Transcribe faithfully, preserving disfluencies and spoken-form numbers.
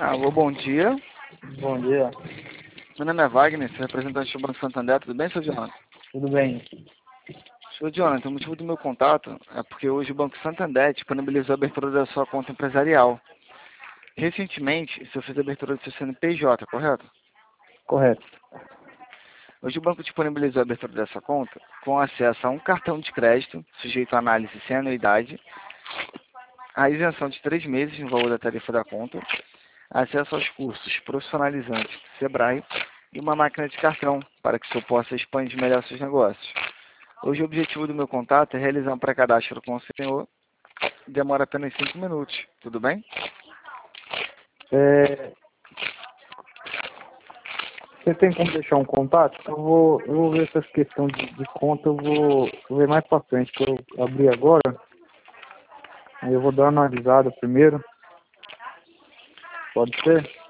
Alô, bom dia. Bom dia, Meu nome é Wagner, sou representante do Banco Santander. Tudo bem, seu Jonathan? tudo bem? Senhor Jonathan, o motivo do meu contato é porque hoje o Banco Santander disponibilizou a abertura da sua conta empresarial. Recentemente, o senhor fez a abertura do seu C N P J, correto? Correto. Hoje o banco disponibilizou a abertura dessa conta com acesso a um cartão de crédito, sujeito a análise sem anuidade, a isenção de três meses no valor da tarifa da conta, acesso aos cursos profissionalizantes do Sebrae e uma máquina de cartão para que o senhor possa expandir melhor seus negócios. Hoje o objetivo do meu contato é realizar um pré-cadastro com o senhor. Demora apenas cinco minutos, tudo bem? É, você tem como deixar um contato? Eu vou, eu vou ver essa questão de, de conta, eu vou, vou ver mais pra frente, que eu abri agora. Aí eu vou dar uma analisada primeiro. Pode ser?